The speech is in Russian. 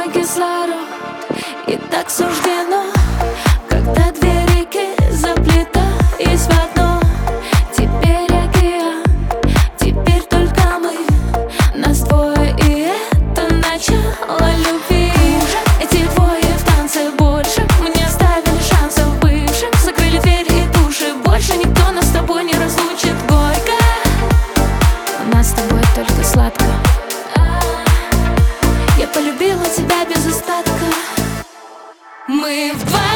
мой кислород. И так суждено, когда две реки заплетаясь в одно. Теперь океан, теперь только мы, нас двое, и это начало любви. Эти двое в танце больше, мы не оставили шансов бывших. Закрыли дверь и души, больше никто нас с тобой не разлучит. Горько, у нас с тобой только сладко. Я полюбила тебя без остатка. Мы вдвоем.